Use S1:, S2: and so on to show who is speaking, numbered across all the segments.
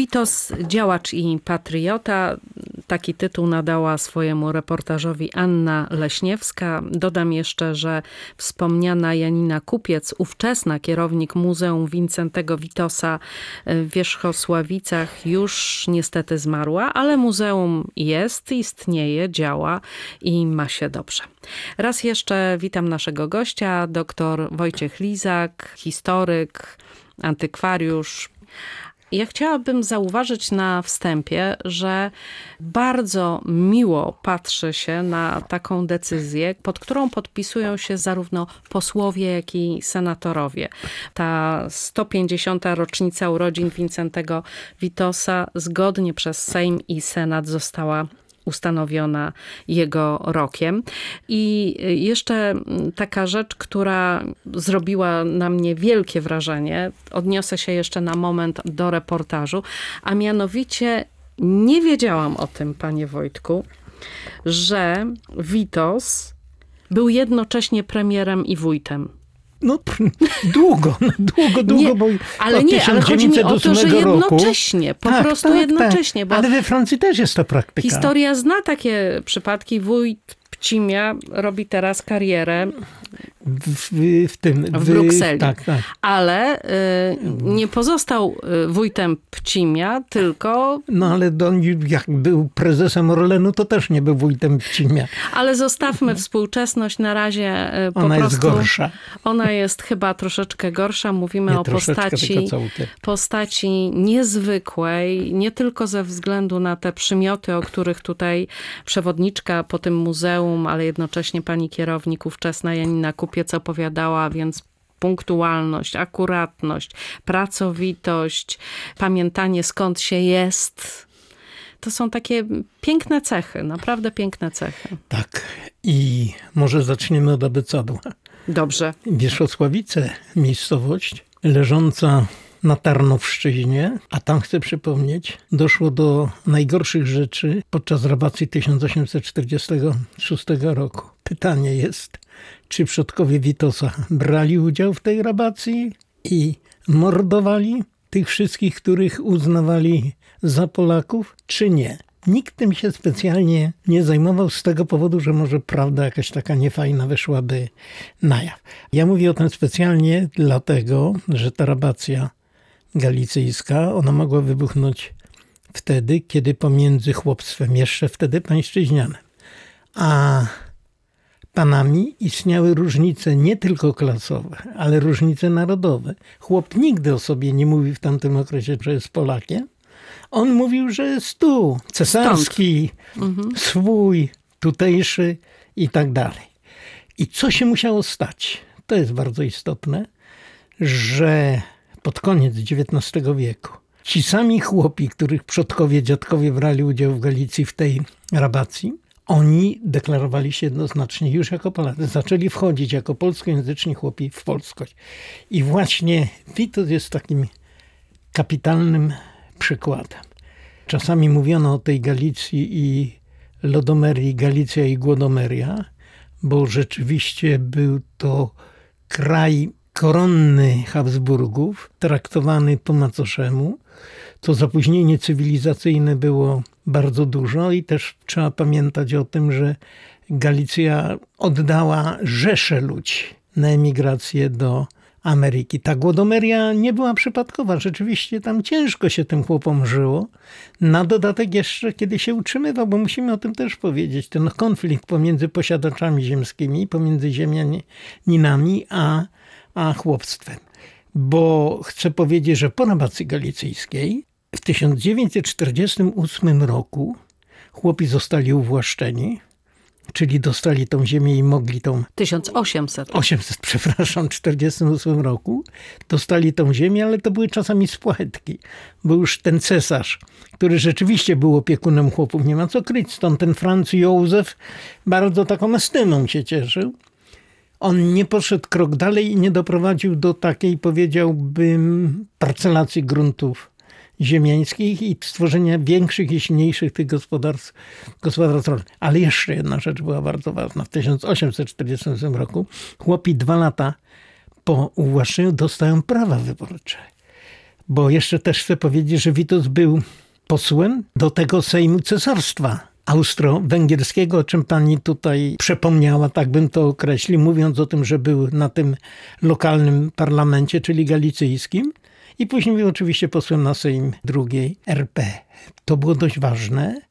S1: Witos, działacz i patriota. Taki tytuł nadała swojemu reportażowi Anna Leśniewska. Dodam jeszcze, że wspomniana Janina Kupiec, ówczesna kierownik Muzeum Wincentego Witosa w Wierzchosławicach, już niestety zmarła, ale muzeum jest, istnieje, działa i ma się dobrze. Raz jeszcze witam naszego gościa, dr Wojciech Lizak, historyk, antykwariusz. Ja chciałabym zauważyć na wstępie, że bardzo miło patrzy się na taką decyzję, pod którą podpisują się zarówno posłowie, jak i senatorowie. Ta 150. rocznica urodzin Wincentego Witosa zgodnie przez Sejm i Senat została ustanowiona jego rokiem. I jeszcze taka rzecz, która zrobiła na mnie wielkie wrażenie, odniosę się jeszcze na moment do reportażu, a mianowicie nie wiedziałam o tym, panie Wojtku, że Witos był jednocześnie premierem i wójtem.
S2: No długo,
S1: nie,
S2: bo
S1: ale nie, ale chodzi mi o to, że jednocześnie,
S2: roku,
S1: po prostu jednocześnie. Bo
S2: ale we Francji też jest to praktyka.
S1: Historia zna takie przypadki. Wójt Pcimia robi teraz karierę w Brukseli. Tak. Ale nie pozostał wójtem Pcimia, tylko...
S2: No ale jak był prezesem Orlenu, to też nie był wójtem Pcimia.
S1: Ale zostawmy współczesność na razie po prostu.
S2: Ona jest gorsza.
S1: Ona jest chyba troszeczkę gorsza. Mówimy o postaci niezwykłej, nie tylko ze względu na te przymioty, o których tutaj przewodniczka po tym muzeum, ale jednocześnie pani kierownik ówczesna Janina Kupiec opowiadała, więc punktualność, akuratność, pracowitość, pamiętanie skąd się jest. To są takie piękne cechy, naprawdę piękne cechy.
S2: Tak. I może zaczniemy od abecadu.
S1: Dobrze.
S2: Wierzchosławice, miejscowość leżąca na Tarnowszczyźnie, a tam chcę przypomnieć, doszło do najgorszych rzeczy podczas rabacji 1846 roku. Pytanie jest, czy przodkowie Witosa brali udział w tej rabacji i mordowali tych wszystkich, których uznawali za Polaków, czy nie? Nikt tym się specjalnie nie zajmował z tego powodu, że może prawda jakaś taka niefajna wyszłaby na jaw. Ja mówię o tym specjalnie dlatego, że ta rabacja galicyjska, ona mogła wybuchnąć wtedy, kiedy pomiędzy chłopstwem, jeszcze wtedy pańszczyźnianem, a panami istniały różnice nie tylko klasowe, ale różnice narodowe. Chłop nigdy o sobie nie mówił w tamtym okresie, że jest Polakiem. On mówił, że jest tu, cesarski, swój, tutejszy i tak dalej. I co się musiało stać? To jest bardzo istotne, że pod koniec XIX wieku ci sami chłopi, których przodkowie, dziadkowie brali udział w Galicji w tej rabacji, oni deklarowali się jednoznacznie już jako Polacy. Zaczęli wchodzić jako polskojęzyczni chłopi w polskość. I właśnie Witos jest takim kapitalnym przykładem. Czasami mówiono o tej Galicji i Lodomerii, Galicja i Głodomeria, bo rzeczywiście był to kraj koronny Habsburgów, traktowany po macoszemu. To zapóźnienie cywilizacyjne było bardzo dużo i też trzeba pamiętać o tym, że Galicja oddała rzesze ludzi na emigrację do Ameryki. Ta Głodomeria nie była przypadkowa. Rzeczywiście tam ciężko się tym chłopom żyło. Na dodatek jeszcze, kiedy się utrzymywał, bo musimy o tym też powiedzieć, ten konflikt pomiędzy posiadaczami ziemskimi, pomiędzy ziemianinami, a chłopstwem. Bo chcę powiedzieć, że po rabacji galicyjskiej w 1948 roku chłopi zostali uwłaszczeni, czyli dostali tą ziemię i mogli tą... 1948 roku dostali tą ziemię, ale to były czasami spłatki, bo już ten cesarz, który rzeczywiście był opiekunem chłopów, nie ma co kryć, stąd ten Franz Józef bardzo taką estymą się cieszył. On nie poszedł krok dalej i nie doprowadził do takiej, powiedziałbym, parcelacji gruntów ziemiańskich i stworzenia większych i silniejszych tych gospodarstw rolnych. Ale jeszcze jedna rzecz była bardzo ważna. W 1848 roku chłopi 2 lata po uwłaszczeniu dostają prawa wyborcze. Bo jeszcze też chcę powiedzieć, że Witos był posłem do tego Sejmu Cesarstwa Austro-Węgierskiego, o czym pani tutaj przepomniała, tak bym to określił, mówiąc o tym, że był na tym lokalnym parlamencie, czyli galicyjskim. I później był oczywiście posłem na Sejm II RP. To było dość ważne,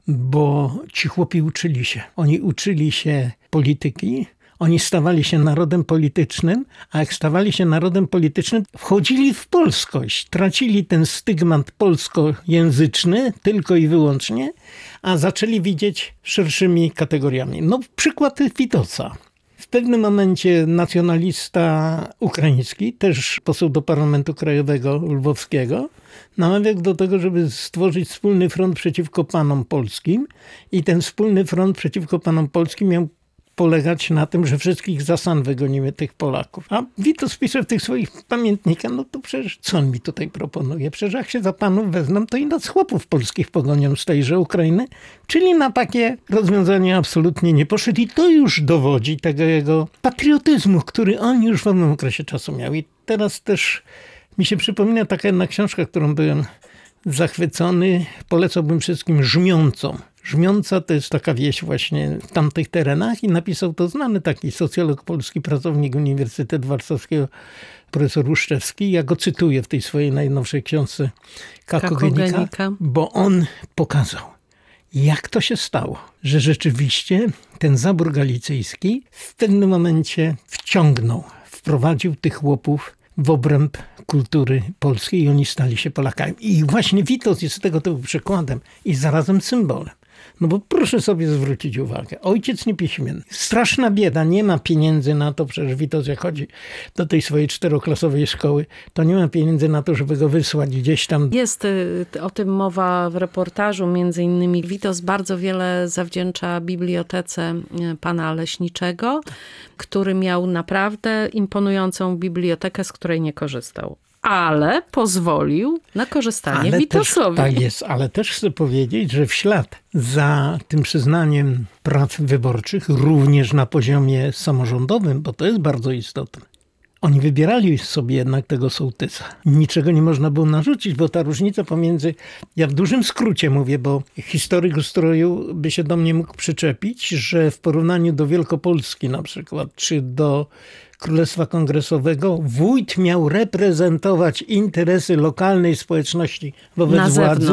S2: bo ci chłopi uczyli się. Oni uczyli się polityki, oni stawali się narodem politycznym, a jak stawali się narodem politycznym, wchodzili w polskość. Tracili ten stygmat polskojęzyczny tylko i wyłącznie, a zaczęli widzieć szerszymi kategoriami. No przykład Witosa. W pewnym momencie nacjonalista ukraiński, też poseł do Parlamentu Krajowego Lwowskiego, namawiał do tego, żeby stworzyć wspólny front przeciwko panom polskim i ten wspólny front przeciwko panom polskim miał polegać na tym, że wszystkich za San wygonimy tych Polaków. A Witos pisze w tych swoich pamiętnikach, no to przecież co on mi tutaj proponuje? Przecież jak się za panów wezmą, to i nas chłopów polskich pogonią z tejże Ukrainy. Czyli na takie rozwiązanie absolutnie nie poszedł i to już dowodzi tego jego patriotyzmu, który on już w pewnym okresie czasu miał. I teraz też mi się przypomina taka jedna książka, którą byłem zachwycony. Polecałbym wszystkim Żmiącą. Żmiąca to jest taka wieś właśnie w tamtych terenach i napisał to znany taki socjolog polski, pracownik Uniwersytetu Warszawskiego, profesor Łuszczewski. Ja go cytuję w tej swojej najnowszej książce Kakogenika, bo on pokazał, jak to się stało, że rzeczywiście ten zabór galicyjski w pewnym momencie wprowadził tych chłopów w obręb kultury polskiej i oni stali się Polakami. I właśnie Witos jest tego typu przykładem i zarazem symbolem. No bo proszę sobie zwrócić uwagę, ojciec niepiśmienny, straszna bieda, nie ma pieniędzy na to, przecież Witos jak chodzi do tej swojej 4-klasowej szkoły, to nie ma pieniędzy na to, żeby go wysłać gdzieś tam.
S1: Jest o tym mowa w reportażu, między innymi Witos bardzo wiele zawdzięcza bibliotece pana Leśniczego, który miał naprawdę imponującą bibliotekę, z której nie korzystał. Ale pozwolił na korzystanie Witosowi.
S2: Tak jest, ale też chcę powiedzieć, że w ślad za tym przyznaniem praw wyborczych, również na poziomie samorządowym, bo to jest bardzo istotne, oni wybierali sobie jednak tego sołtysa. Niczego nie można było narzucić, bo ta różnica pomiędzy, ja w dużym skrócie mówię, bo historyk ustroju by się do mnie mógł przyczepić, że w porównaniu do Wielkopolski na przykład, czy do Królestwa Kongresowego, wójt miał reprezentować interesy lokalnej społeczności wobec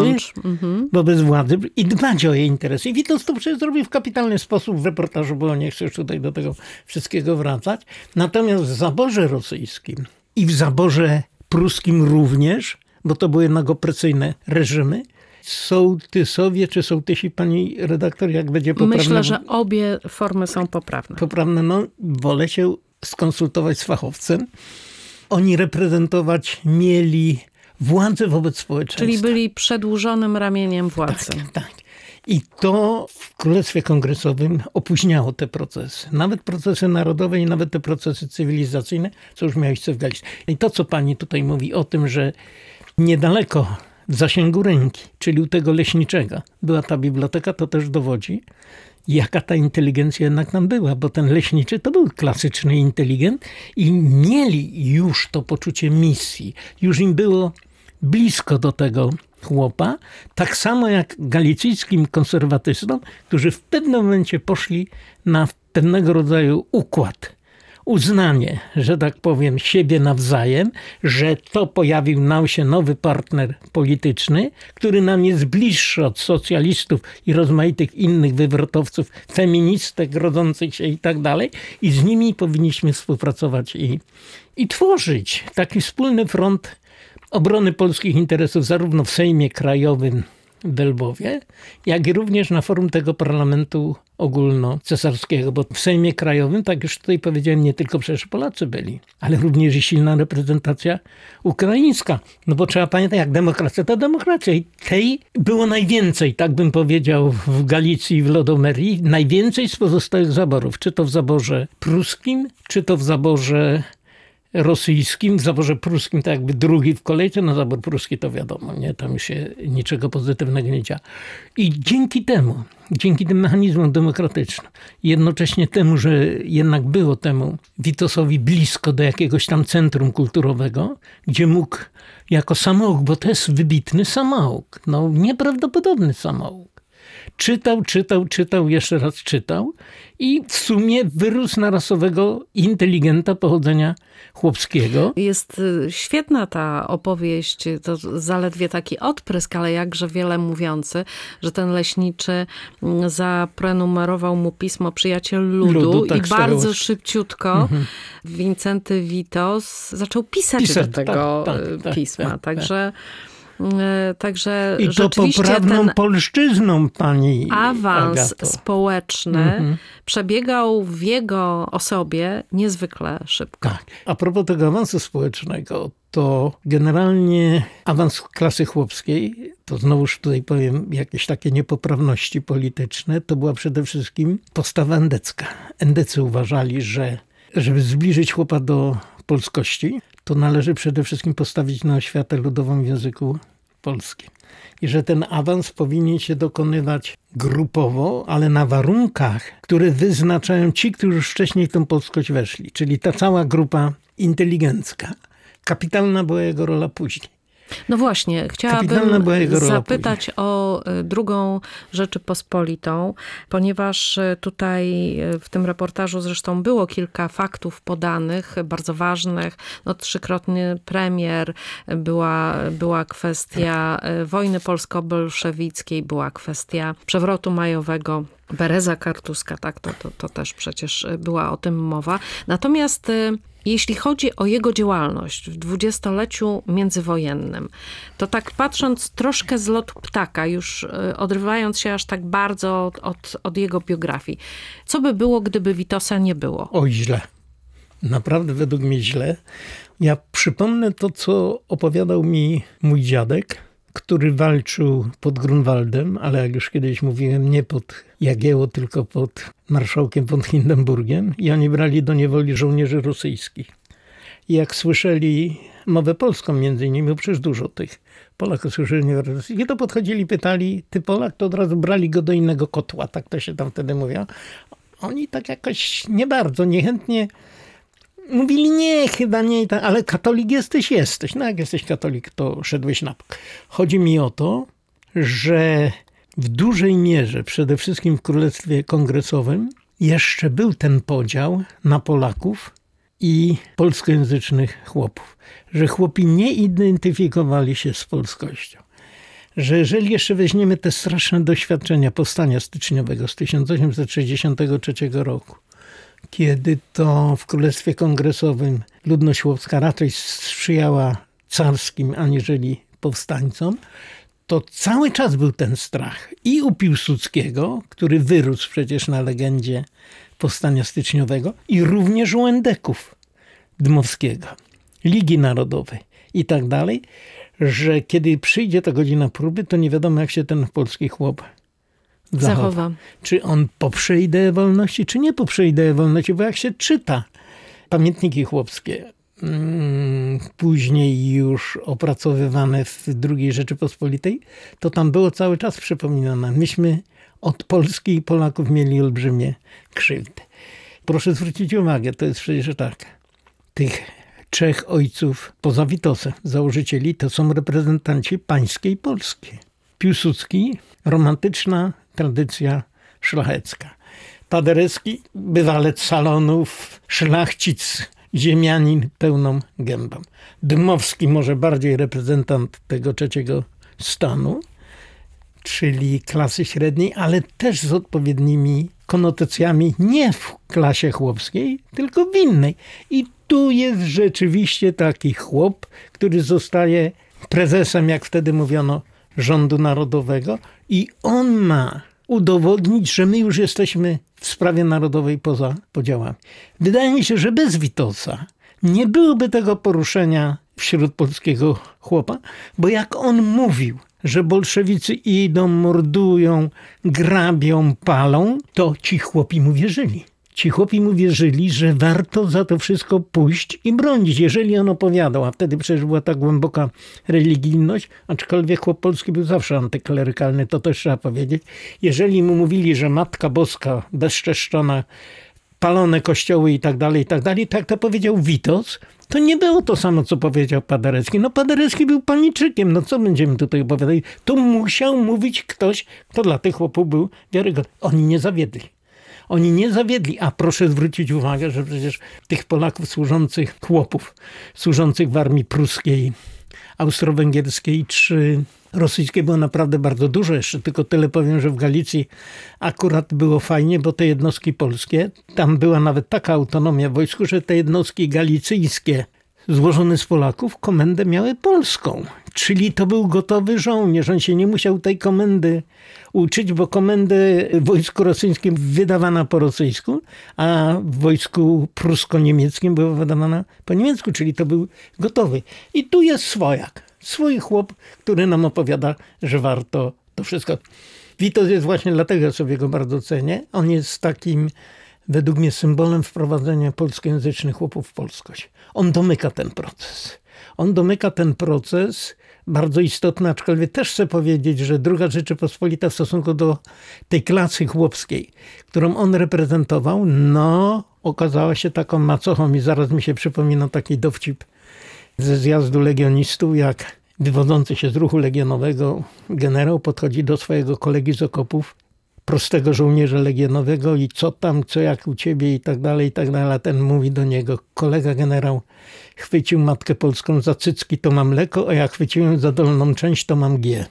S2: władzy i dbać o jej interesy. I Witos to przecież zrobił w kapitalny sposób w reportażu, bo nie chcę już tutaj do tego wszystkiego wracać. Natomiast w zaborze rosyjskim i w zaborze pruskim również, bo to były jednak opresyjne reżimy, sołtysowie czy sołtysi, pani redaktor, jak będzie poprawne?
S1: Myślę, że obie formy są poprawne.
S2: Poprawne, no wolę się skonsultować z fachowcem. Oni reprezentować mieli władzę wobec społeczeństwa.
S1: Czyli byli przedłużonym ramieniem władzy.
S2: Tak. I to w Królestwie Kongresowym opóźniało te procesy. Nawet procesy narodowe i nawet te procesy cywilizacyjne, co już miało miejsce w Galicji. I to, co pani tutaj mówi o tym, że niedaleko w zasięgu ręki, czyli u tego Leśniczego była ta biblioteka, to też dowodzi, jaka ta inteligencja jednak nam była, bo ten Leśniczy to był klasyczny inteligent i mieli już to poczucie misji. Już im było blisko do tego chłopa, tak samo jak galicyjskim konserwatystom, którzy w pewnym momencie poszli na pewnego rodzaju układ. Uznanie, że tak powiem, siebie nawzajem, że to pojawił nam się nowy partner polityczny, który nam jest bliższy od socjalistów i rozmaitych innych wywrotowców, feministek rodzących się i tak dalej. I z nimi powinniśmy współpracować i tworzyć taki wspólny front obrony polskich interesów zarówno w Sejmie Krajowym w Lwowie, jak i również na forum tego parlamentu ogólnocesarskiego, bo w Sejmie Krajowym, tak już tutaj powiedziałem, nie tylko przecież Polacy byli, ale również i silna reprezentacja ukraińska. No bo trzeba pamiętać, jak demokracja to demokracja i tej było najwięcej, tak bym powiedział, w Galicji i w Lodomerii, najwięcej z pozostałych zaborów, czy to w zaborze pruskim, czy to w zaborze rosyjskim, w zaborze pruskim tak jakby drugi w kolejce, no zabór pruski to wiadomo, nie? Tam już się niczego pozytywnego nie dzieje. I dzięki tym mechanizmom demokratycznym, jednocześnie temu, że jednak było temu Witosowi blisko do jakiegoś tam centrum kulturowego, gdzie mógł jako samouk, bo to jest wybitny samouk, no nieprawdopodobny samouk. Czytał, jeszcze raz czytał i w sumie wyrósł na rasowego inteligenta pochodzenia chłopskiego.
S1: Jest świetna ta opowieść, to zaledwie taki odprysk, ale jakże wiele mówiący, że ten leśniczy zaprenumerował mu pismo Przyjaciel Ludu tak, i bardzo szybciutko Wincenty Witos zaczął pisać do tego pisma. Także
S2: i to poprawną polszczyzną, pani
S1: awans
S2: Agato.
S1: społeczny przebiegał w jego osobie niezwykle szybko.
S2: Tak. A propos tego awansu społecznego, to generalnie awans klasy chłopskiej, to znowuż tutaj powiem jakieś takie niepoprawności polityczne, to była przede wszystkim postawa endecka. Endecy uważali, że żeby zbliżyć chłopa do polskości, to należy przede wszystkim postawić na oświatę ludową w języku polskim. I że ten awans powinien się dokonywać grupowo, ale na warunkach, które wyznaczają ci, którzy już wcześniej w tą polskość weszli. Czyli ta cała grupa inteligencka. Kapitalna była jego rola później.
S1: No właśnie, chciałabym zapytać o drugą Rzeczypospolitą, ponieważ tutaj w tym reportażu zresztą było kilka faktów podanych, bardzo ważnych. No, 3-krotny premier, była kwestia wojny polsko-bolszewickiej, była kwestia przewrotu majowego, Bereza Kartuska, tak, to też przecież była o tym mowa. Natomiast jeśli chodzi o jego działalność w dwudziestoleciu międzywojennym, to tak patrząc troszkę z lotu ptaka, już odrywając się aż tak bardzo od jego biografii, co by było, gdyby Witosa nie było?
S2: Oj, źle. Naprawdę według mnie źle. Ja przypomnę to, co opowiadał mi mój dziadek, który walczył pod Grunwaldem, ale jak już kiedyś mówiłem, nie pod Jagiełło, tylko pod marszałkiem von Hindenburgiem i oni brali do niewoli żołnierzy rosyjskich. I jak słyszeli mowę polską między innymi, bo przecież dużo tych Polaków słyszeli mowę rosyjską, i to podchodzili, pytali, ty Polak, to od razu brali go do innego kotła, tak to się tam wtedy mówiło. Oni tak jakoś nie bardzo, niechętnie mówili, nie, chyba nie, ale katolik jesteś. No jak jesteś katolik, to szedłeś na bok. Chodzi mi o to, że w dużej mierze, przede wszystkim w Królestwie Kongresowym, jeszcze był ten podział na Polaków i polskojęzycznych chłopów. Że chłopi nie identyfikowali się z polskością. Że jeżeli jeszcze weźmiemy te straszne doświadczenia powstania styczniowego z 1863 roku, kiedy to w Królestwie Kongresowym ludność chłopska raczej sprzyjała carskim aniżeli powstańcom, to cały czas był ten strach i u Piłsudskiego, który wyrósł przecież na legendzie powstania styczniowego, i również u endeków Dmowskiego, Ligi Narodowej i tak dalej, że kiedy przyjdzie ta godzina próby, to nie wiadomo, jak się ten polski chłop zachowa. Czy on poprze ideę wolności, czy nie poprze ideę wolności, bo jak się czyta pamiętniki chłopskie, później już opracowywane w II Rzeczypospolitej, to tam było cały czas przypominane. Myśmy od Polski i Polaków mieli olbrzymie krzywdy. Proszę zwrócić uwagę, to jest przecież tak, tych 3 ojców poza Witosem, założycieli, to są reprezentanci pańskiej Polski. Piłsudski, romantyczna tradycja szlachecka. Paderewski, bywalec salonów, szlachcic, ziemianin pełną gębą. Dmowski, może bardziej reprezentant tego 3. stanu, czyli klasy średniej, ale też z odpowiednimi konotacjami nie w klasie chłopskiej, tylko w innej. I tu jest rzeczywiście taki chłop, który zostaje prezesem, jak wtedy mówiono, rządu narodowego, i on ma udowodnić, że my już jesteśmy w sprawie narodowej poza podziałami. Wydaje mi się, że bez Witosa nie byłoby tego poruszenia wśród polskiego chłopa, bo jak on mówił, że bolszewicy idą, mordują, grabią, palą, to ci chłopi mu wierzyli. ci chłopi mu wierzyli, że warto za to wszystko pójść i bronić. Jeżeli on opowiadał, a wtedy przecież była ta głęboka religijność, aczkolwiek chłop polski był zawsze antyklerykalny, to też trzeba powiedzieć. Jeżeli mu mówili, że Matka Boska bezczeszczona, palone kościoły i tak dalej, tak to powiedział Witos, to nie było to samo, co powiedział Paderewski. No Paderewski był paniczykiem, no co będziemy tutaj opowiadać? To musiał mówić ktoś, kto dla tych chłopów był wiarygodny. Oni nie zawiedli, a proszę zwrócić uwagę, że przecież tych Polaków chłopów służących w armii pruskiej, austro-węgierskiej czy rosyjskiej było naprawdę bardzo dużo. Jeszcze tylko tyle powiem, że w Galicji akurat było fajnie, bo te jednostki polskie, tam była nawet taka autonomia w wojsku, że te jednostki galicyjskie złożone z Polaków komendę miały polską. Czyli to był gotowy żołnierz. On się nie musiał tej komendy uczyć, bo komendę w wojsku rosyjskim wydawana po rosyjsku, a w wojsku prusko-niemieckim była wydawana po niemiecku. Czyli to był gotowy. I tu jest swojak. Swój chłop, który nam opowiada, że warto to wszystko. Witos jest właśnie dlatego, ja sobie go bardzo cenię. On jest takim, według mnie, symbolem wprowadzenia polskojęzycznych chłopów w polskość. On domyka ten proces, bardzo istotny, aczkolwiek też chcę powiedzieć, że II Rzeczypospolita w stosunku do tej klasy chłopskiej, którą on reprezentował, okazała się taką macochą i zaraz mi się przypomina taki dowcip ze zjazdu legionistów, jak wywodzący się z ruchu legionowego generał podchodzi do swojego kolegi z okopów, prostego żołnierza legionowego i co jak u ciebie i tak dalej, a ten mówi do niego, kolega generał chwycił matkę polską za cycki, to mam mleko, a jak chwyciłem za dolną część, to mam G.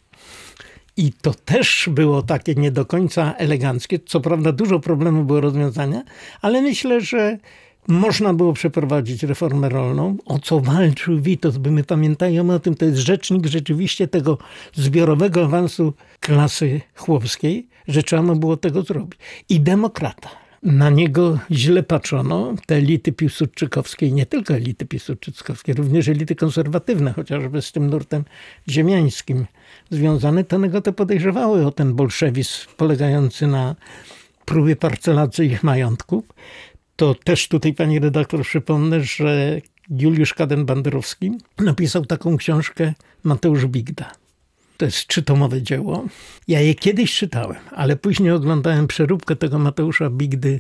S2: I to też było takie nie do końca eleganckie. Co prawda dużo problemów było rozwiązania, ale myślę, że można było przeprowadzić reformę rolną, o co walczył Witos, by my pamiętajmy o tym, to jest rzecznik rzeczywiście tego zbiorowego awansu klasy chłopskiej, że trzeba było tego zrobić. I demokrata. Na niego źle patrzono, te elity piłsudczykowskie, i nie tylko elity piłsudczykowskie, również elity konserwatywne, chociażby z tym nurtem ziemiańskim związane, to go to podejrzewały o ten bolszewizm polegający na próbie parcelacji ich majątków. To też tutaj, pani redaktor, przypomnę, że Juliusz Kaden-Bandurowski napisał taką książkę Mateusz Bigda. To jest 3-tomowe dzieło. Ja je kiedyś czytałem, ale później oglądałem przeróbkę tego Mateusza Bigdy,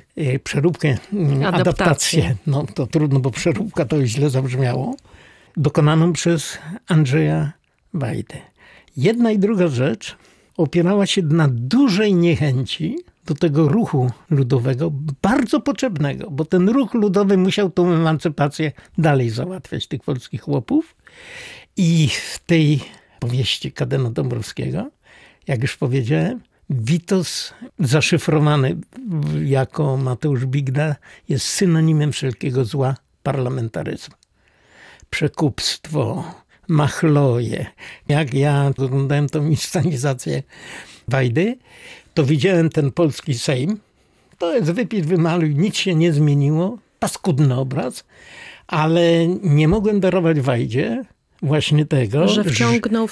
S2: adaptację. No to trudno, bo przeróbka to źle zabrzmiało. Dokonaną przez Andrzeja Wajdę. Jedna i druga rzecz opierała się na dużej niechęci do tego ruchu ludowego, bardzo potrzebnego, bo ten ruch ludowy musiał tą emancypację dalej załatwiać tych polskich chłopów. I w tej powieści Kadena Dąbrowskiego, jak już powiedziałem, Witos zaszyfrowany jako Mateusz Bigda jest synonimem wszelkiego zła parlamentaryzmu. Przekupstwo, machloje. Jak ja oglądałem tą inscenizację Wajdy, to widziałem ten polski Sejm. To jest wypis, wymaluj, nic się nie zmieniło. Paskudny obraz. Ale nie mogłem darować Wajdzie właśnie tego,
S1: że wciągnął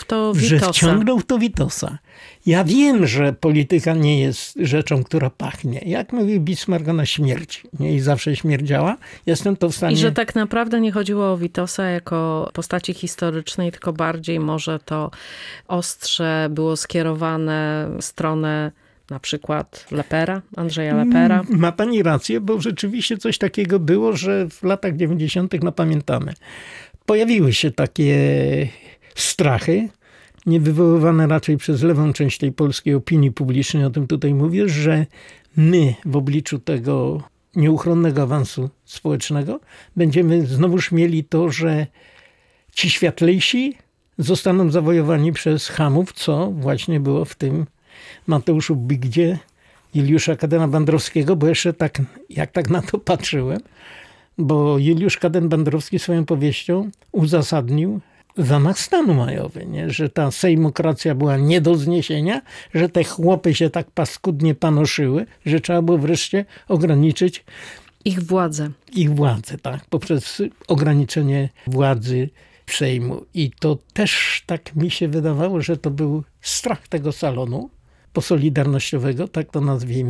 S1: w to Witosa.
S2: Ja wiem, że polityka nie jest rzeczą, która pachnie. Jak mówił Bismarck, ona śmierci. Nie? I zawsze śmierdziała. Jestem to w stanie...
S1: I że tak naprawdę nie chodziło o Witosa jako postaci historycznej, tylko bardziej może to ostrze było skierowane w stronę na przykład Lepera, Andrzeja Lepera.
S2: Ma pani rację, bo rzeczywiście coś takiego było, że w latach 90. pamiętamy. Pojawiły się takie strachy, nie wywoływane raczej przez lewą część tej polskiej opinii publicznej, o tym tutaj mówię, że my w obliczu tego nieuchronnego awansu społecznego będziemy znowuż mieli to, że ci światlejsi zostaną zawojowani przez chamów, co właśnie było w tym Mateuszu Bigdzie Juliusza Kadena-Bandurowskiego, bo jeszcze jak na to patrzyłem, bo Juliusz Kaden-Bandurowski swoją powieścią uzasadnił zamach stanu majowy, nie? Że ta sejmokracja była nie do zniesienia, że te chłopy się tak paskudnie panoszyły, że trzeba było wreszcie ograniczyć
S1: ich władzę.
S2: Tak, poprzez ograniczenie władzy Sejmu. I to też tak mi się wydawało, że to był strach tego salonu posolidarnościowego, tak to nazwijmy,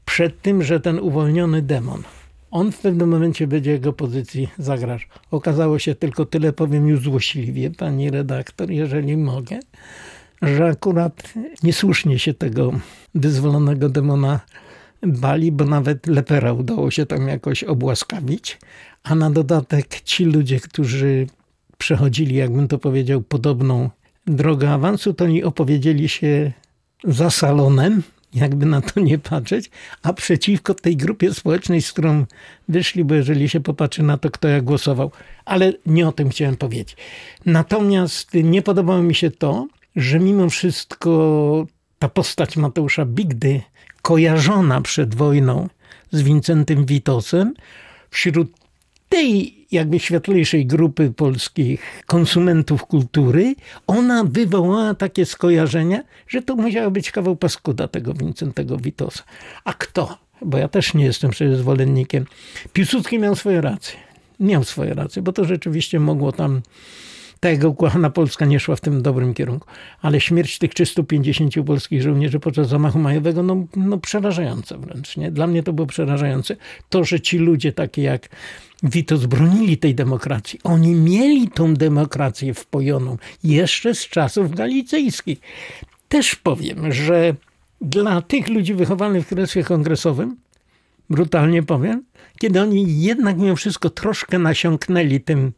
S2: przed tym, że ten uwolniony demon, on w pewnym momencie będzie jego pozycji zagrażał. Okazało się, tylko tyle powiem już złośliwie, pani redaktor, jeżeli mogę, że akurat niesłusznie się tego wyzwolonego demona bali, bo nawet lepera udało się tam jakoś obłaskawić, a na dodatek ci ludzie, którzy przechodzili, jakbym to powiedział, podobną drogę awansu, to oni opowiedzieli się za salonem, jakby na to nie patrzeć, a przeciwko tej grupie społecznej, z którą wyszli, bo jeżeli się popatrzy na to, kto jak głosował. Ale nie o tym chciałem powiedzieć. Natomiast nie podobało mi się to, że mimo wszystko ta postać Mateusza Bigdy, kojarzona przed wojną z Wincentym Witosem, wśród tej jakby światlejszej grupy polskich konsumentów kultury, ona wywołała takie skojarzenia, że to musiało być kawał paskuda tego Wincentego Witosa. A kto? Bo ja też nie jestem przecież zwolennikiem. Piłsudski miał swoje racje. Miał swoje racje, bo to rzeczywiście mogło tam... Ta jego ukochana Polska nie szła w tym dobrym kierunku. Ale śmierć tych 350 polskich żołnierzy podczas zamachu majowego, no przerażające wręcz. Nie? Dla mnie to było przerażające. To, że ci ludzie takie jak Witos bronili tej demokracji. Oni mieli tą demokrację wpojoną jeszcze z czasów galicyjskich. Też powiem, że dla tych ludzi wychowanych w Królestwie Kongresowym, brutalnie powiem, kiedy oni jednak mimo wszystko troszkę nasiąknęli tym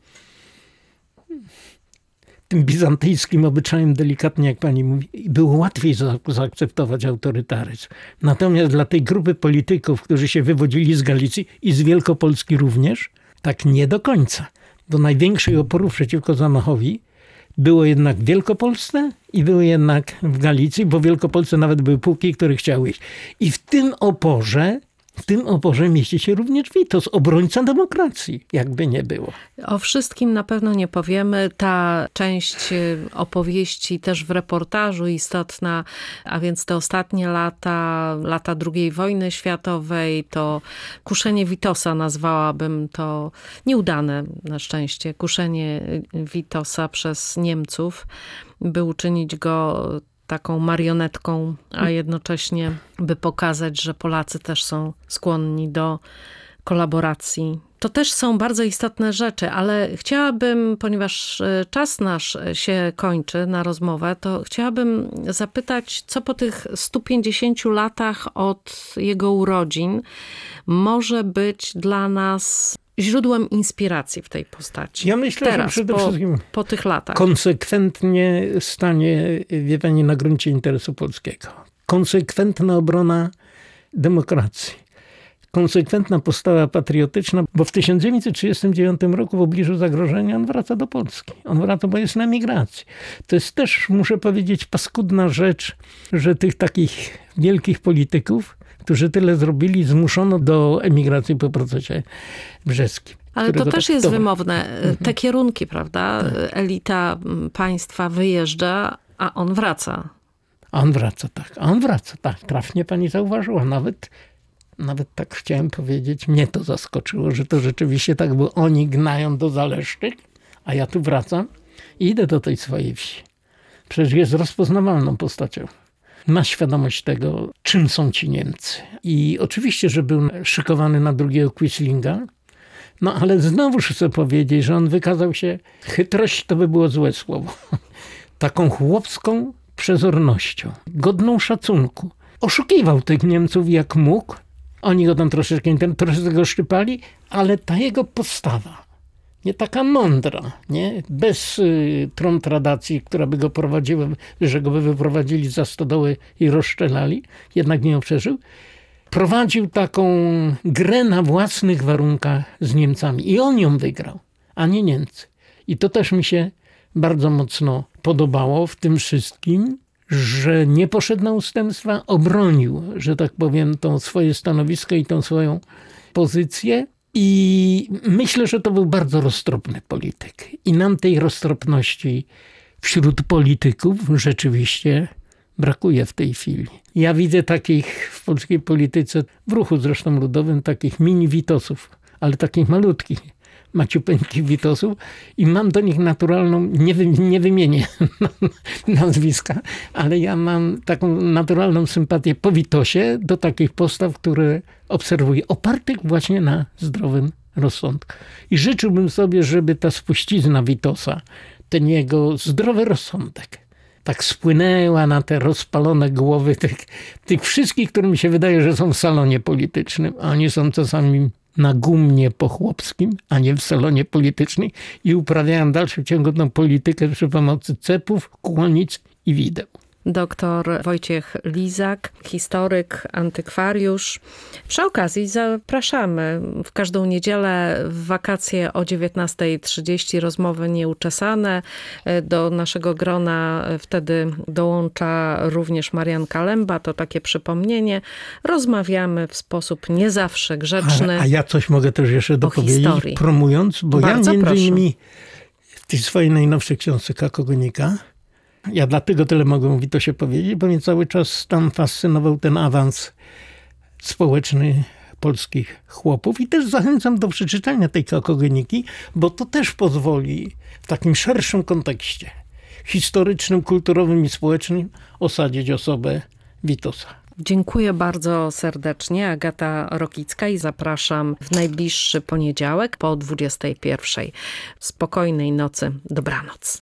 S2: bizantyjskim obyczajem, delikatnie jak pani mówi, było łatwiej zaakceptować autorytaryzm. Natomiast dla tej grupy polityków, którzy się wywodzili z Galicji i z Wielkopolski również, tak nie do końca. Do największych oporów przeciwko zamachowi było jednak w Wielkopolsce i było jednak w Galicji, bo w Wielkopolsce nawet były pułki, które chciały iść. I w tym oporze mieści się również Witos, obrońca demokracji, jakby nie było.
S1: O wszystkim na pewno nie powiemy. Ta część opowieści też w reportażu istotna, a więc te ostatnie lata II wojny światowej, to kuszenie Witosa, nazwałabym to nieudane na szczęście, kuszenie Witosa przez Niemców, by uczynić go taką marionetką, a jednocześnie by pokazać, że Polacy też są skłonni do kolaboracji. To też są bardzo istotne rzeczy, ale chciałabym, ponieważ czas nasz się kończy na rozmowę, to chciałabym zapytać, co po tych 150 latach od jego urodzin może być dla nas źródłem inspiracji w tej postaci.
S2: Ja myślę,
S1: teraz,
S2: że przede wszystkim
S1: po tych latach.
S2: Konsekwentnie stanie, wie pani, na gruncie interesu polskiego. Konsekwentna obrona demokracji. Konsekwentna postawa patriotyczna, bo w 1939 roku w obliczu zagrożenia on wraca do Polski. On wraca, bo jest na emigracji. To jest też, muszę powiedzieć, paskudna rzecz, że tych takich wielkich polityków, którzy tyle zrobili, zmuszono do emigracji po procesie brzeskim.
S1: Ale to też jest wymowne. Te kierunki, prawda? Tak. Elita państwa wyjeżdża, a on wraca.
S2: A on wraca, tak. Trafnie pani zauważyła. Nawet tak chciałem powiedzieć, mnie to zaskoczyło, że to rzeczywiście tak, bo oni gnają do Zaleszczyk, a ja tu wracam i idę do tej swojej wsi. Przecież jest rozpoznawalną postacią. Ma świadomość tego, czym są ci Niemcy. I oczywiście, że był szykowany na drugiego Quislinga, no ale znowuż chcę powiedzieć, że on wykazał się, chytrość to by było złe słowo, taką chłopską przezornością, godną szacunku. Oszukiwał tych Niemców jak mógł. Oni go tam troszeczkę go szczypali, ale ta jego postawa, nie taka mądra, nie? Bez tromtradacji, która by go prowadziła, że go by wyprowadzili za stodoły i rozszczelali, jednak nie przeżył. Prowadził taką grę na własnych warunkach z Niemcami i on ją wygrał, a nie Niemcy. I to też mi się bardzo mocno podobało w tym wszystkim, że nie poszedł na ustępstwa, obronił, że tak powiem, to swoje stanowisko i tą swoją pozycję. I myślę, że to był bardzo roztropny polityk. I nam tej roztropności wśród polityków rzeczywiście brakuje w tej chwili. Ja widzę takich w polskiej polityce, w ruchu zresztą ludowym, takich mini Witosów, ale takich malutkich. maciupeńkich Witosów i mam do nich naturalną, nie wymienię nazwiska, ale ja mam taką naturalną sympatię po Witosie do takich postaw, które obserwuję, opartych właśnie na zdrowym rozsądku. I życzyłbym sobie, żeby ta spuścizna Witosa, ten jego zdrowy rozsądek, tak spłynęła na te rozpalone głowy tych wszystkich, którym mi się wydaje, że są w salonie politycznym, a oni są czasami na gumnie po chłopskim, a nie w salonie politycznym i uprawiają w dalszym ciągu tą politykę przy pomocy cepów, kłonic i wideł.
S1: Dr Wojciech Lizak, historyk, antykwariusz. Przy okazji zapraszamy w każdą niedzielę w wakacje o 19:30 rozmowy nieuczesane. Do naszego grona wtedy dołącza również Marian Kalemba, to takie przypomnienie. Rozmawiamy w sposób nie zawsze grzeczny.
S2: A ja coś mogę też jeszcze dopowiedzieć, promując, bo
S1: Bardzo
S2: ja między
S1: proszę.
S2: innymi w tej swojej najnowszej książce Kakogonika, ja dlatego tyle mogę Witosie powiedzieć, bo mnie cały czas tam fascynował ten awans społeczny polskich chłopów i też zachęcam do przeczytania tej Kakogoniki, bo to też pozwoli w takim szerszym kontekście historycznym, kulturowym i społecznym osadzić osobę Witosa.
S1: Dziękuję bardzo serdecznie. Agata Rokicka i zapraszam w najbliższy poniedziałek po 21:00. Spokojnej nocy. Dobranoc.